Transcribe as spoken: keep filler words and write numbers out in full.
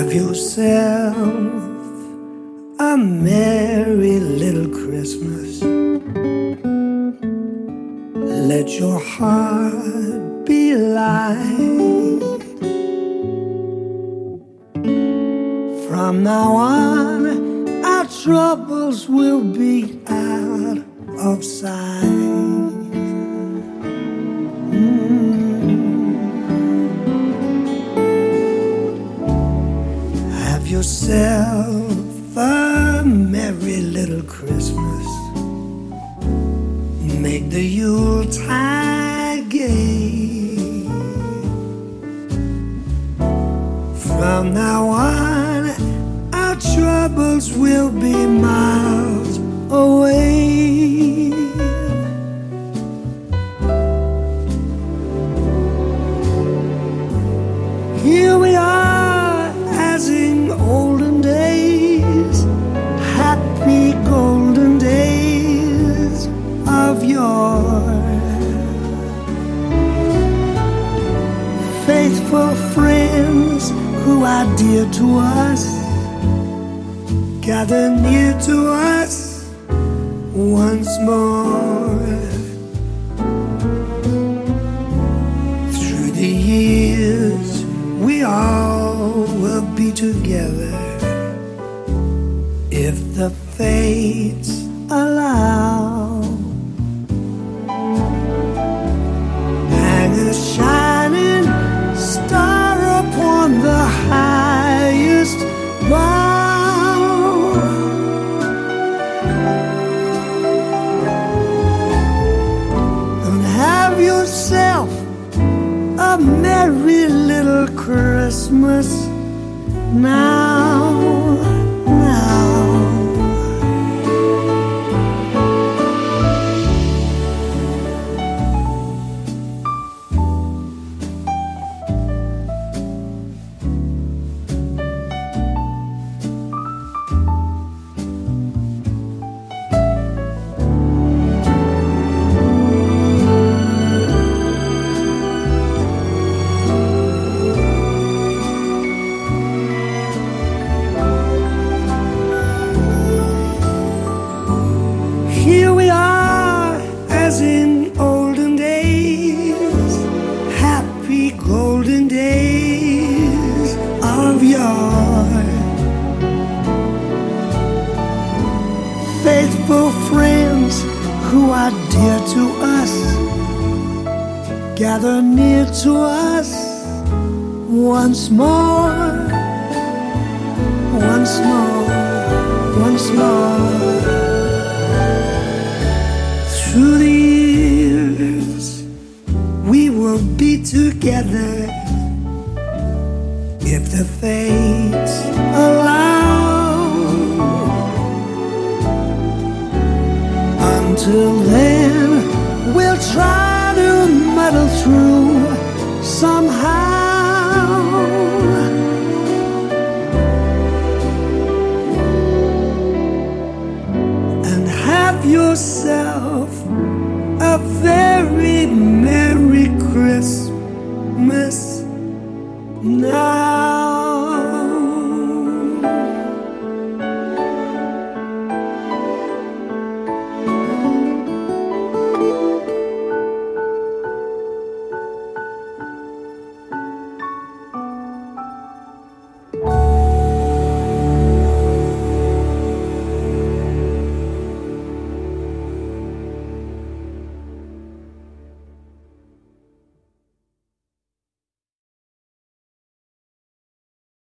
Have yourself a merry little Christmas. Let your heart be light. From now on, our troubles will be out of sight. Have yourself a merry little Christmas. Make the Yuletide gay. From now on, our troubles will be miles away. Here we are as in olden days, happy golden days of yore. Faithful friends who are dear to us, gather near to us once more. Through the years we all will be together, if the fates allow. Hang a shining star upon the highest bough. And have yourself a merry little Christmas now, now. Here we are as in olden days, happy golden days of yore. Faithful friends who are dear to us, gather near to us once more, once more, once more. Through the years we will be together, if the fates allow. Until then we'll try to muddle through somehow. And have yourself a very merry Christmas now.